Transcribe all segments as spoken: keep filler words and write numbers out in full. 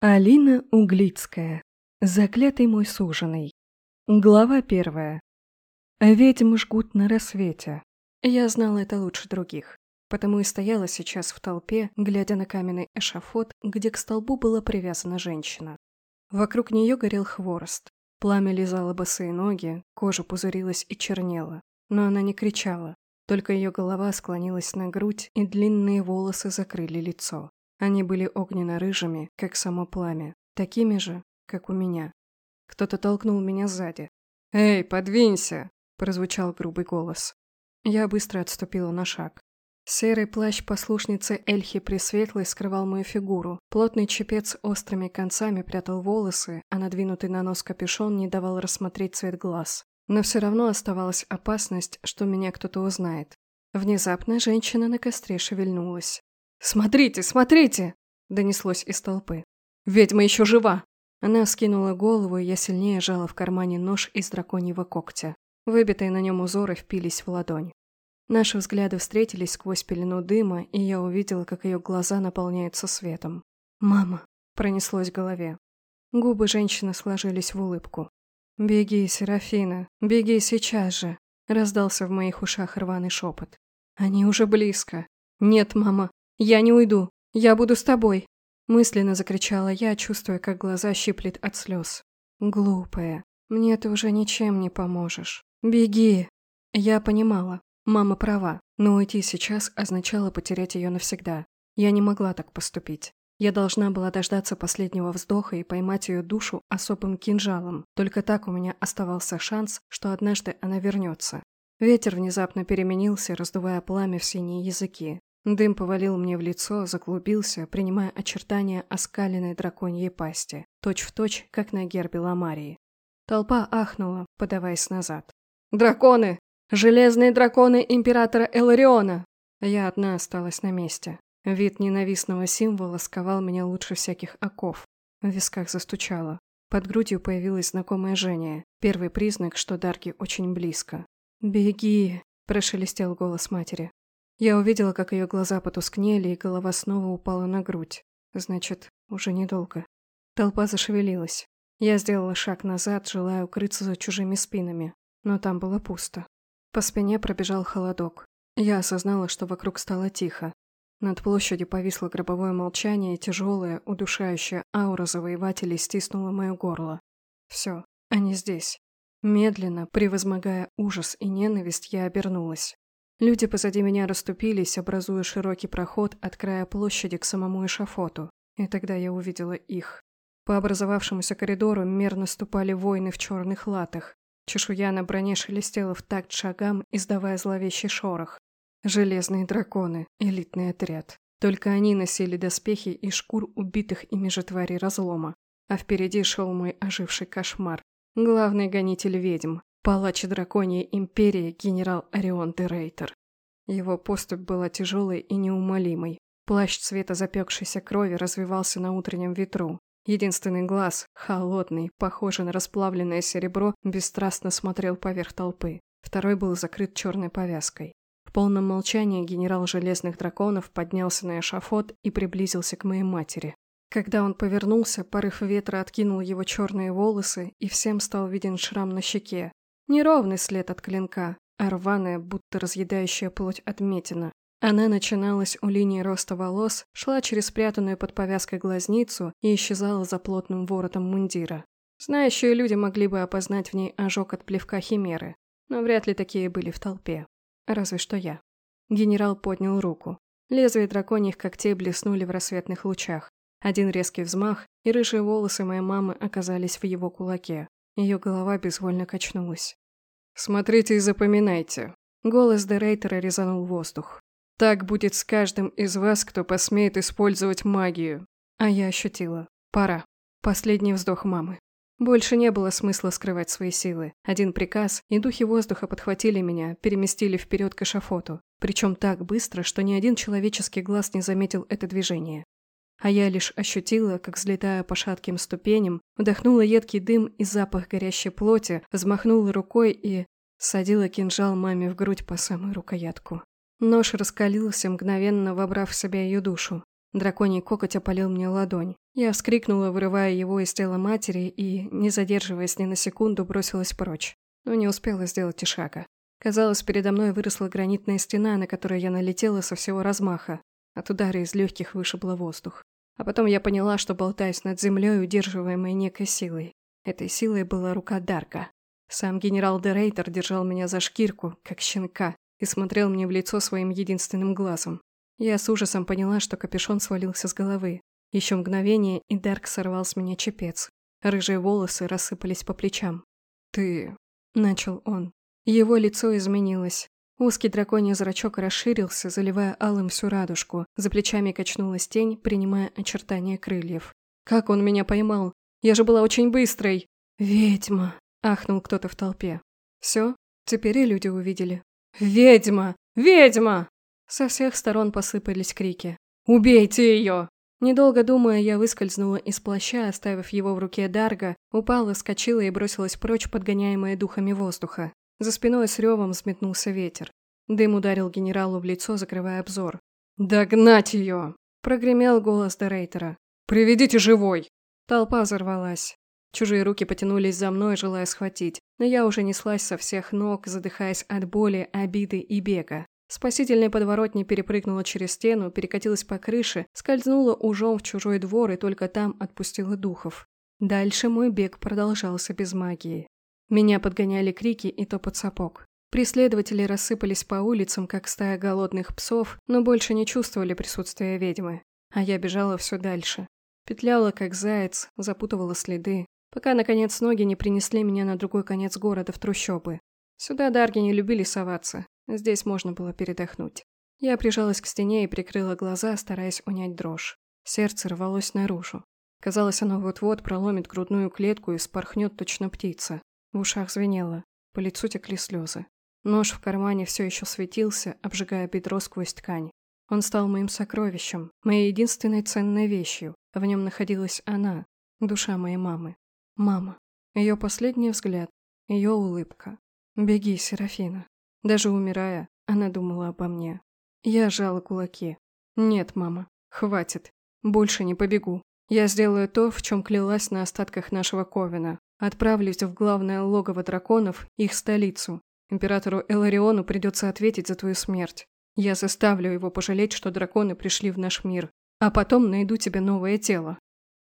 Алина Углицкая. Заклятый мой суженый. Глава первая. Ведьм жгут на рассвете. Я знала это лучше других, потому и стояла сейчас в толпе, глядя на каменный эшафот, где к столбу была привязана женщина. Вокруг нее горел хворост. Пламя лизало босые ноги, кожа пузырилась и чернела. Но она не кричала, только ее голова склонилась на грудь, и длинные волосы закрыли лицо. Они были огненно-рыжими, как само пламя, такими же, как у меня. Кто-то толкнул меня сзади. «Эй, подвинься!» – прозвучал грубый голос. Я быстро отступила на шаг. Серый плащ послушницы Эльхи Пресветлой скрывал мою фигуру. Плотный чепец с острыми концами прятал волосы, а надвинутый на нос капюшон не давал рассмотреть цвет глаз. Но все равно оставалась опасность, что меня кто-то узнает. Внезапно женщина на костре шевельнулась. «Смотрите, смотрите!» – донеслось из толпы. «Ведьма еще жива!» Она вскинула голову, и я сильнее сжала в кармане нож из драконьего когтя. Выбитые на нем узоры впились в ладонь. Наши взгляды встретились сквозь пелену дыма, и я увидела, как ее глаза наполняются светом. «Мама!» – пронеслось в голове. Губы женщины сложились в улыбку. «Беги, Серафина, беги сейчас же!» – раздался в моих ушах рваный шепот. «Они уже близко!» «Нет, мама, я не уйду! Я буду с тобой!» Мысленно закричала я, чувствуя, как глаза щиплет от слез. «Глупая, мне ты уже ничем не поможешь. Беги!» Я понимала, мама права, но уйти сейчас означало потерять ее навсегда. Я не могла так поступить. Я должна была дождаться последнего вздоха и поймать ее душу особым кинжалом. Только так у меня оставался шанс, что однажды она вернется. Ветер внезапно переменился, раздувая пламя в синие языки. Дым повалил мне в лицо, заклубился, принимая очертания оскаленной драконьей пасти, точь-в-точь, как на гербе Ламарии. Толпа ахнула, подаваясь назад. «Драконы! Железные драконы императора Элариона!» Я одна осталась на месте. Вид ненавистного символа сковал меня лучше всяких оков. В висках застучало. Под грудью появилось знакомое жжение. Первый признак, что Дарги очень близко. «Беги!» – прошелестел голос матери. Я увидела, как ее глаза потускнели, и голова снова упала на грудь. Значит, уже недолго. Толпа зашевелилась. Я сделала шаг назад, желая укрыться за чужими спинами. Но там было пусто. По спине пробежал холодок. Я осознала, что вокруг стало тихо. Над площадью повисло гробовое молчание, и тяжелая, удушающая аура завоевателей стиснула мое горло. Все, они здесь. Медленно, превозмогая ужас и ненависть, я обернулась. Люди позади меня расступились, образуя широкий проход от края площади к самому эшафоту, и тогда я увидела их. По образовавшемуся коридору мерно ступали воины в черных латах. Чешуя на броне шелестела в такт шагам, издавая зловещий шорох. Железные драконы, элитный отряд. Только они носили доспехи из шкур убитых ими же тварей разлома. А впереди шел мой оживший кошмар. Главный гонитель ведьм. Палач драконьей империи генерал Орион де Рейтер. Его поступь была тяжелой и неумолимой. Плащ цвета запекшейся крови развивался на утреннем ветру. Единственный глаз, холодный, похожий на расплавленное серебро, бесстрастно смотрел поверх толпы. Второй был закрыт черной повязкой. В полном молчании генерал Железных Драконов поднялся на эшафот и приблизился к моей матери. Когда он повернулся, порыв ветра откинул его черные волосы, и всем стал виден шрам на щеке. Неровный след от клинка, а рваная, будто разъедающая плоть отметина. Она начиналась у линии роста волос, шла через спрятанную под повязкой глазницу и исчезала за плотным воротом мундира. Знающие люди могли бы опознать в ней ожог от плевка химеры, но вряд ли такие были в толпе. Разве что я. Генерал поднял руку. Лезвия драконьих когтей блеснули в рассветных лучах. Один резкий взмах, и рыжие волосы моей мамы оказались в его кулаке. Ее голова безвольно качнулась. «Смотрите и запоминайте». Голос де Рейтера резанул воздух. «Так будет с каждым из вас, кто посмеет использовать магию». А я ощутила. Пора. Последний вздох мамы. Больше не было смысла скрывать свои силы. Один приказ, и духи воздуха подхватили меня, переместили вперед к эшафоту. Причем так быстро, что ни один человеческий глаз не заметил это движение. А я лишь ощутила, как, взлетая по шатким ступеням, вдохнула едкий дым и запах горящей плоти, взмахнула рукой и садила кинжал маме в грудь по самую рукоятку. Нож раскалился, мгновенно вобрав в себя ее душу. Драконий кокоть опалил мне ладонь. Я вскрикнула, вырывая его из тела матери и, не задерживаясь ни на секунду, бросилась прочь. Но не успела сделать и шага. Казалось, передо мной выросла гранитная стена, на которую я налетела со всего размаха. От удара из легких вышибло воздух. А потом я поняла, что болтаюсь над землей, удерживаемой некой силой. Этой силой была рука Дарга. Сам генерал де Рейтер держал меня за шкирку, как щенка, и смотрел мне в лицо своим единственным глазом. Я с ужасом поняла, что капюшон свалился с головы. Еще мгновение, и Дарг сорвал с меня чепец. Рыжие волосы рассыпались по плечам. «Ты...» – начал он. Его лицо изменилось. Узкий драконий зрачок расширился, заливая алым всю радужку. За плечами качнулась тень, принимая очертания крыльев. «Как он меня поймал? Я же была очень быстрой!» «Ведьма!» – ахнул кто-то в толпе. «Все? Теперь и люди увидели». «Ведьма! Ведьма!» Со всех сторон посыпались крики. «Убейте ее!» Недолго думая, я выскользнула из плаща, оставив его в руке Дарга, упала, вскочила и бросилась прочь, подгоняемая духами воздуха. За спиной с ревом взметнулся ветер. Дым ударил генералу в лицо, закрывая обзор. «Догнать ее!» – прогремел голос де Рейтера. «Приведите живой!» Толпа взорвалась. Чужие руки потянулись за мной, желая схватить, но я уже неслась со всех ног, задыхаясь от боли, обиды и бега. Спасительной подворотни перепрыгнула через стену, перекатилась по крыше, скользнула ужом в чужой двор и только там отпустила духов. Дальше мой бег продолжался без магии. Меня подгоняли крики и топот сапог. Преследователи рассыпались по улицам, как стая голодных псов, но больше не чувствовали присутствия ведьмы. А я бежала все дальше. Петляла, как заяц, запутывала следы, пока, наконец, ноги не принесли меня на другой конец города в трущобы. Сюда дарги не любили соваться. Здесь можно было передохнуть. Я прижалась к стене и прикрыла глаза, стараясь унять дрожь. Сердце рвалось наружу. Казалось, оно вот-вот проломит грудную клетку и вспорхнет точно птица. В ушах звенело, по лицу текли слезы. Нож в кармане все еще светился, обжигая бедро сквозь ткань. Он стал моим сокровищем, моей единственной ценной вещью. В нем находилась она, душа моей мамы. Мама. Ее последний взгляд, ее улыбка. «Беги, Серафина». Даже умирая, она думала обо мне. Я сжала кулаки. «Нет, мама, хватит. Больше не побегу. Я сделаю то, в чем клялась на остатках нашего ковена. Отправлюсь в главное логово драконов, их столицу. Императору Элариону придется ответить за твою смерть. Я заставлю его пожалеть, что драконы пришли в наш мир. А потом найду тебе новое тело».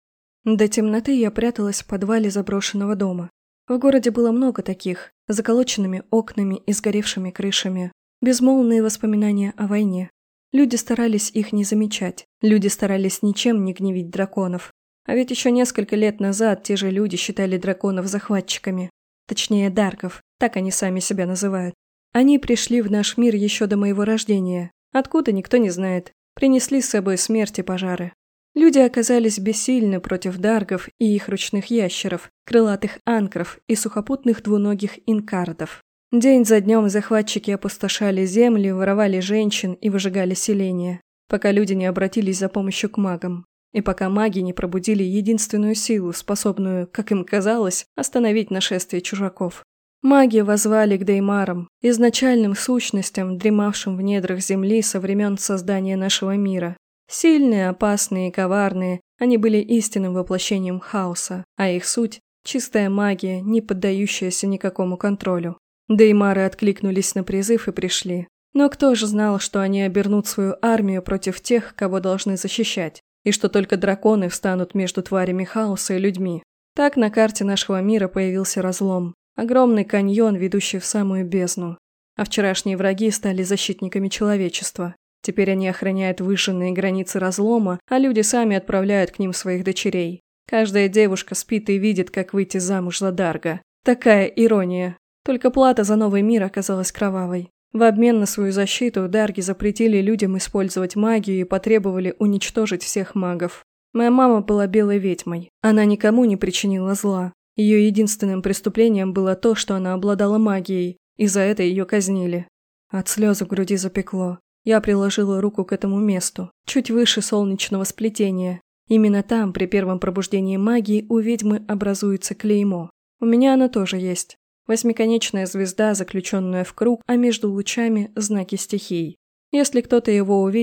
До темноты я пряталась в подвале заброшенного дома. В городе было много таких, с заколоченными окнами и сгоревшими крышами. Безмолвные воспоминания о войне. Люди старались их не замечать. Люди старались ничем не гневить драконов. А ведь еще несколько лет назад те же люди считали драконов захватчиками. Точнее, даргов, так они сами себя называют. Они пришли в наш мир еще до моего рождения. Откуда, никто не знает. Принесли с собой смерть и пожары. Люди оказались бессильны против даргов и их ручных ящеров, крылатых анкров и сухопутных двуногих инкардов. День за днем захватчики опустошали земли, воровали женщин и выжигали селения, пока люди не обратились за помощью к магам. И пока маги не пробудили единственную силу, способную, как им казалось, остановить нашествие чужаков. Маги воззвали к деймарам, изначальным сущностям, дремавшим в недрах земли со времен создания нашего мира. Сильные, опасные и коварные, они были истинным воплощением хаоса, а их суть – чистая магия, не поддающаяся никакому контролю. Деймары откликнулись на призыв и пришли. Но кто же знал, что они обернут свою армию против тех, кого должны защищать, и что только драконы встанут между тварями хаоса и людьми? Так на карте нашего мира появился разлом. Огромный каньон, ведущий в самую бездну. А вчерашние враги стали защитниками человечества. Теперь они охраняют выжженные границы разлома, а люди сами отправляют к ним своих дочерей. Каждая девушка спит и видит, как выйти замуж за дарга. Такая ирония. Только плата за новый мир оказалась кровавой. В обмен на свою защиту дарги запретили людям использовать магию и потребовали уничтожить всех магов. Моя мама была белой ведьмой. Она никому не причинила зла. Ее единственным преступлением было то, что она обладала магией, и за это ее казнили. От слез в груди запекло. Я приложила руку к этому месту, чуть выше солнечного сплетения. Именно там, при первом пробуждении магии, у ведьмы образуется клеймо. У меня оно тоже есть. Восьмиконечная звезда, заключенная в круг, а между лучами – знаки стихий. Если кто-то его увидит,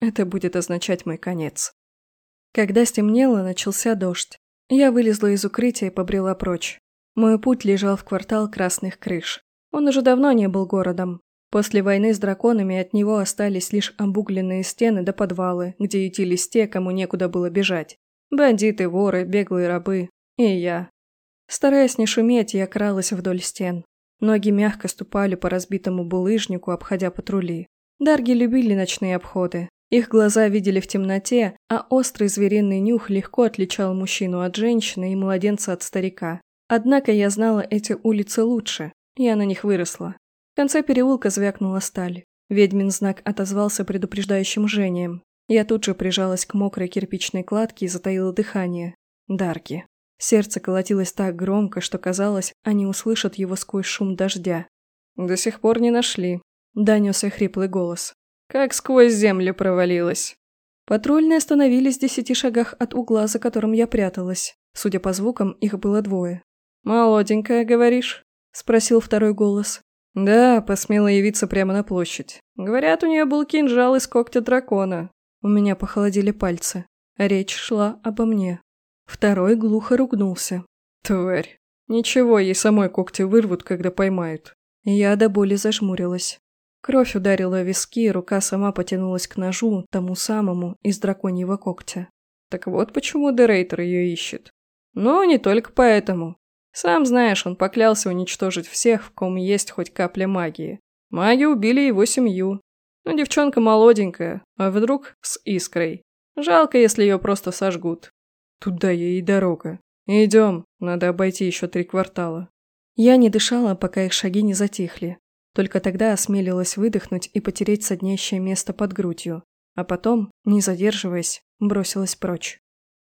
это будет означать мой конец. Когда стемнело, начался дождь. Я вылезла из укрытия и побрела прочь. Мой путь лежал в квартал красных крыш. Он уже давно не был городом. После войны с драконами от него остались лишь обугленные стены да подвалы, где ютились те, кому некуда было бежать. Бандиты, воры, беглые рабы. И я. Стараясь не шуметь, я кралась вдоль стен. Ноги мягко ступали по разбитому булыжнику, обходя патрули. Дарги любили ночные обходы. Их глаза видели в темноте, а острый звериный нюх легко отличал мужчину от женщины и младенца от старика. Однако я знала эти улицы лучше. Я на них выросла. В конце переулка звякнула сталь. Ведьмин знак отозвался предупреждающим жжением. Я тут же прижалась к мокрой кирпичной кладке и затаила дыхание. Дарги. Сердце колотилось так громко, что казалось, они услышат его сквозь шум дождя. «До сих пор не нашли», – донесся хриплый голос. «Как сквозь землю провалилась». Патрульные остановились в десяти шагах от угла, за которым я пряталась. Судя по звукам, их было двое. «Молоденькая, говоришь?» – спросил второй голос. «Да, посмела явиться прямо на площадь. Говорят, у нее был кинжал из когтя дракона». У меня похолодели пальцы. Речь шла обо мне. Второй глухо ругнулся. «Тварь. Ничего, ей самой когти вырвут, когда поймают». Я до боли зажмурилась. Кровь ударила в виски, рука сама потянулась к ножу, тому самому, из драконьего когтя. Так вот почему Дерейтер ее ищет. Но не только поэтому. Сам знаешь, он поклялся уничтожить всех, в ком есть хоть капля магии. Маги убили его семью. Но девчонка молоденькая, а вдруг с искрой. Жалко, если ее просто сожгут. Туда ей и дорога. Идем, надо обойти еще три квартала. Я не дышала, пока их шаги не затихли. Только тогда осмелилась выдохнуть и потереть соднящее место под грудью. А потом, не задерживаясь, бросилась прочь.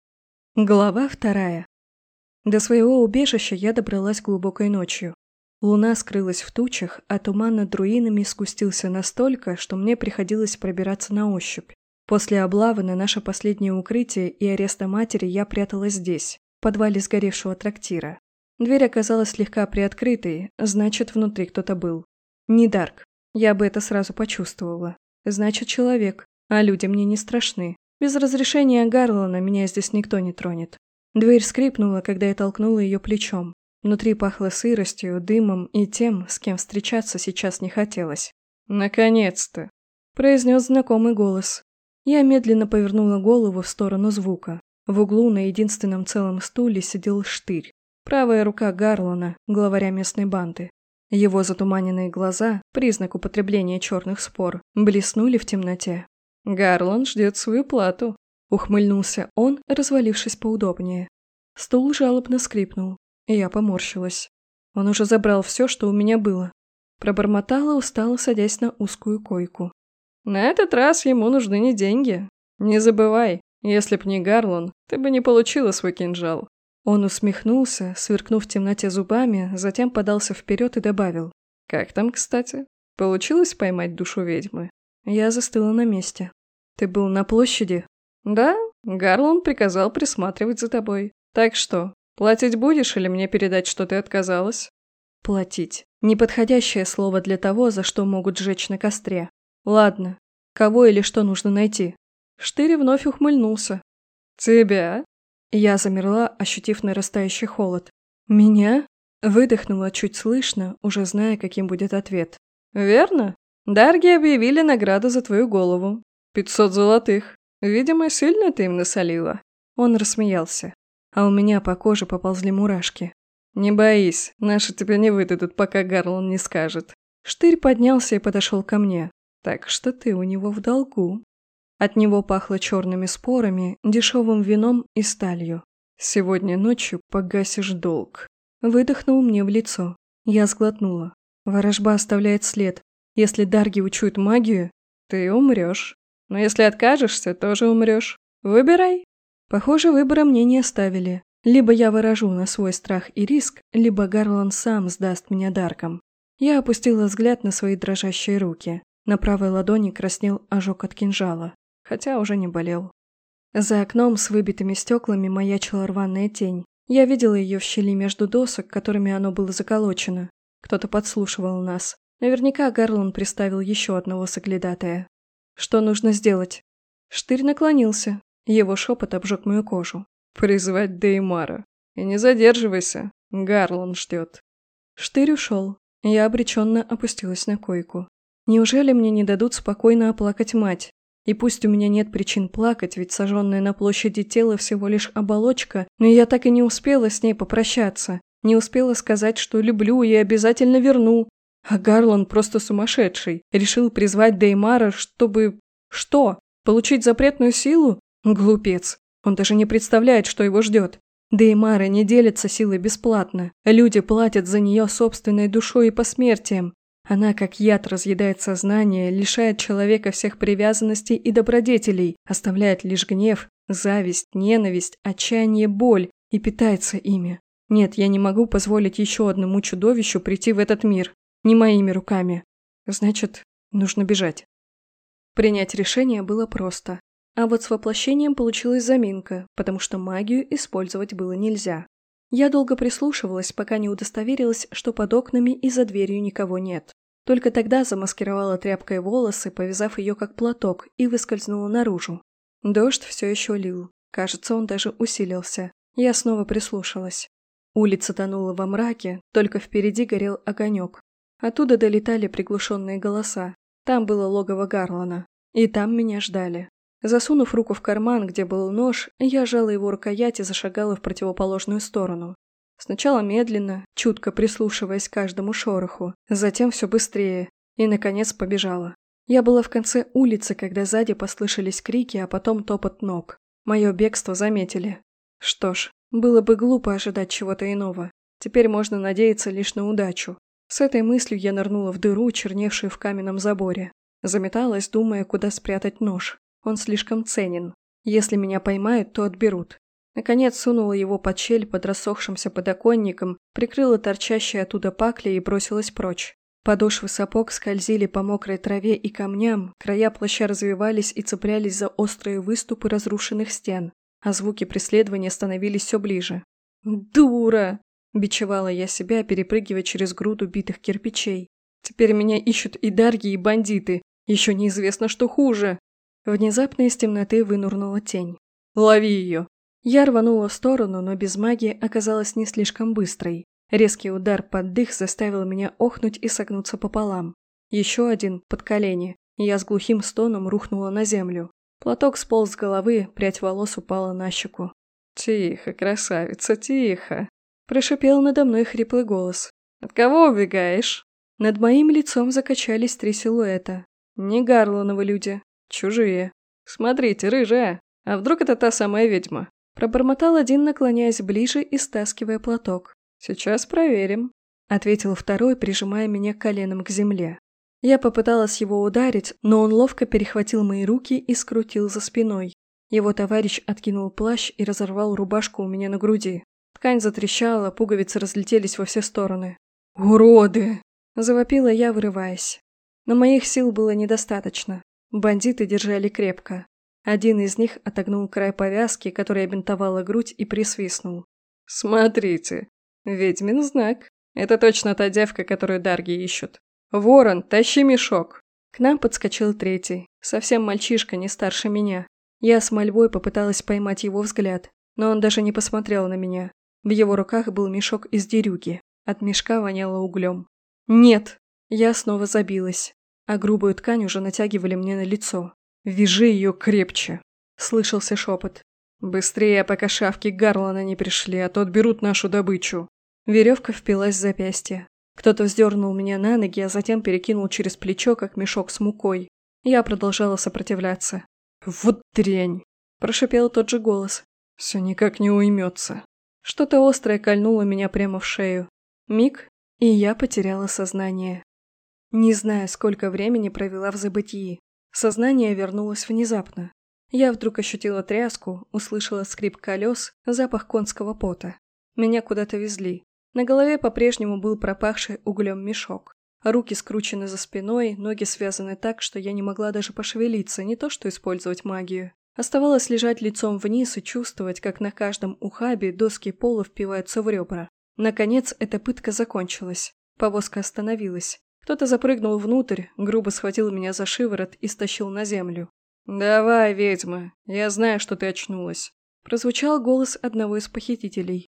Глава вторая. До своего убежища я добралась глубокой ночью. Луна скрылась в тучах, а туман над руинами скустился настолько, что мне приходилось пробираться на ощупь. После облавы на наше последнее укрытие и ареста матери я пряталась здесь, в подвале сгоревшего трактира. Дверь оказалась слегка приоткрытой, значит, внутри кто-то был. Не Дарк. Я бы это сразу почувствовала. Значит, человек, а люди мне не страшны. Без разрешения Гарлана меня здесь никто не тронет. Дверь скрипнула, когда я толкнула ее плечом. Внутри пахло сыростью, дымом и тем, с кем встречаться сейчас не хотелось. «Наконец-то!» – произнес знакомый голос. Я медленно повернула голову в сторону звука. В углу на единственном целом стуле сидел Штырь. Правая рука Гарлана, главаря местной банды. Его затуманенные глаза, признак употребления черных спор, блеснули в темноте. «Гарлан ждет свою плату», – ухмыльнулся он, развалившись поудобнее. Стул жалобно скрипнул. И я поморщилась. Он уже забрал все, что у меня было. Пробормотала, устало садясь на узкую койку. На этот раз ему нужны не деньги. Не забывай, если б не Гарлан, ты бы не получила свой кинжал. Он усмехнулся, сверкнув в темноте зубами, затем подался вперед и добавил. Как там, кстати? Получилось поймать душу ведьмы? Я застыла на месте. Ты был на площади? Да, Гарлан приказал присматривать за тобой. Так что... Платить будешь или мне передать, что ты отказалась? Платить. Неподходящее слово для того, за что могут сжечь на костре. Ладно. Кого или что нужно найти? Штырь вновь ухмыльнулся. Тебя? Я замерла, ощутив нарастающий холод. Меня? Выдохнула чуть слышно, уже зная, каким будет ответ. Верно. Дарги объявили награду за твою голову. Пятьсот золотых. Видимо, сильно ты им насолила. Он рассмеялся. А у меня по коже поползли мурашки. «Не боись, наши тебя не выдадут, пока Гарлан не скажет». Штырь поднялся и подошел ко мне. «Так что ты у него в долгу». От него пахло черными спорами, дешевым вином и сталью. «Сегодня ночью погасишь долг». Выдохнул мне в лицо. Я сглотнула. Ворожба оставляет след. Если дарги учуют магию, ты умрешь. Но если откажешься, тоже умрешь. Выбирай. Похоже, выбора мне не оставили. Либо я выражу на свой страх и риск, либо Гарлан сам сдаст меня даркам. Я опустила взгляд на свои дрожащие руки. На правой ладони краснел ожог от кинжала, хотя уже не болел. За окном с выбитыми стеклами маячила рваная тень. Я видела ее в щели между досок, которыми оно было заколочено. Кто-то подслушивал нас. Наверняка Гарлан приставил еще одного соглядатая. Что нужно сделать? Штырь наклонился. Его шепот обжег мою кожу. «Призвать Деймара. И не задерживайся. Гарлан ждет». Штырь ушел. Я обреченно опустилась на койку. Неужели мне не дадут спокойно оплакать мать? И пусть у меня нет причин плакать, ведь сожженная на площади тело всего лишь оболочка, но я так и не успела с ней попрощаться. Не успела сказать, что люблю и обязательно верну. А Гарлан просто сумасшедший. Решил призвать Деймара, чтобы... Что? Получить запретную силу? Глупец. Он даже не представляет, что его ждет. Деймары не делятся силой бесплатно. Люди платят за нее собственной душой и посмертием. Она, как яд, разъедает сознание, лишает человека всех привязанностей и добродетелей, оставляет лишь гнев, зависть, ненависть, отчаяние, боль и питается ими. Нет, я не могу позволить еще одному чудовищу прийти в этот мир. Не моими руками. Значит, нужно бежать. Принять решение было просто. А вот с воплощением получилась заминка, потому что магию использовать было нельзя. Я долго прислушивалась, пока не удостоверилась, что под окнами и за дверью никого нет. Только тогда замаскировала тряпкой волосы, повязав ее как платок, и выскользнула наружу. Дождь все еще лил. Кажется, он даже усилился. Я снова прислушалась. Улица тонула во мраке, только впереди горел огонек. Оттуда долетали приглушенные голоса. Там было логово Гарлана. И там меня ждали. Засунув руку в карман, где был нож, я сжала его рукоять и зашагала в противоположную сторону. Сначала медленно, чутко прислушиваясь к каждому шороху, затем все быстрее, и, наконец, побежала. Я была в конце улицы, когда сзади послышались крики, а потом топот ног. Мое бегство заметили. Что ж, было бы глупо ожидать чего-то иного. Теперь можно надеяться лишь на удачу. С этой мыслью я нырнула в дыру, черневшую в каменном заборе. Заметалась, думая, куда спрятать нож. Он слишком ценен. Если меня поймают, то отберут. Наконец сунула его под щель под рассохшимся подоконником, прикрыла торчащие оттуда пакли и бросилась прочь. Подошвы сапог скользили по мокрой траве и камням, края плаща развивались и цеплялись за острые выступы разрушенных стен, а звуки преследования становились все ближе. «Дура!» – бичевала я себя, перепрыгивая через груду битых кирпичей. «Теперь меня ищут и дарги, и бандиты. Еще неизвестно, что хуже!» Внезапно из темноты вынурнула тень. «Лови ее!» Я рванула в сторону, но без магии оказалась не слишком быстрой. Резкий удар под дых заставил меня охнуть и согнуться пополам. Еще один под колени, и я с глухим стоном рухнула на землю. Платок сполз с головы, прядь волос упала на щеку. «Тихо, красавица, тихо!» Прошипел надо мной хриплый голос. «От кого убегаешь?» Над моим лицом закачались три силуэта. Не Гарлановы люди. Чужие. «Смотрите, рыжая! А вдруг это та самая ведьма?» Пробормотал один, наклоняясь ближе и стаскивая платок. «Сейчас проверим», — ответил второй, прижимая меня коленом к земле. Я попыталась его ударить, но он ловко перехватил мои руки и скрутил за спиной. Его товарищ откинул плащ и разорвал рубашку у меня на груди. Ткань затрещала, пуговицы разлетелись во все стороны. «Уроды!» – завопила я, вырываясь. Но моих сил было недостаточно. Бандиты держали крепко. Один из них отогнул край повязки, которая бинтовала грудь, и присвистнул. «Смотрите, ведьмин знак. Это точно та девка, которую дарги ищут. Ворон, тащи мешок!» К нам подскочил третий, совсем мальчишка, не старше меня. Я с мольбой попыталась поймать его взгляд, но он даже не посмотрел на меня. В его руках был мешок из дерюги. От мешка воняло углем. «Нет!» Я снова забилась, а грубую ткань уже натягивали мне на лицо. «Вяжи ее крепче!» – слышался шепот. «Быстрее, пока шавки Гарлана не пришли, а то отберут нашу добычу!» Веревка впилась в запястье. Кто-то вздернул меня на ноги, а затем перекинул через плечо, как мешок с мукой. Я продолжала сопротивляться. «Вот дрянь!» – прошипел тот же голос. «Все никак не уймется!» Что-то острое кольнуло меня прямо в шею. Миг, и я потеряла сознание. Не знаю, сколько времени провела в забытии. Сознание вернулось внезапно. Я вдруг ощутила тряску, услышала скрип колес, запах конского пота. Меня куда-то везли. На голове по-прежнему был пропахший углем мешок. Руки скручены за спиной, ноги связаны так, что я не могла даже пошевелиться, не то что использовать магию. Оставалось лежать лицом вниз и чувствовать, как на каждом ухабе доски пола впиваются в ребра. Наконец, эта пытка закончилась. Повозка остановилась. Кто-то запрыгнул внутрь, грубо схватил меня за шиворот и стащил на землю. «Давай, ведьма, я знаю, что ты очнулась», – прозвучал голос одного из похитителей.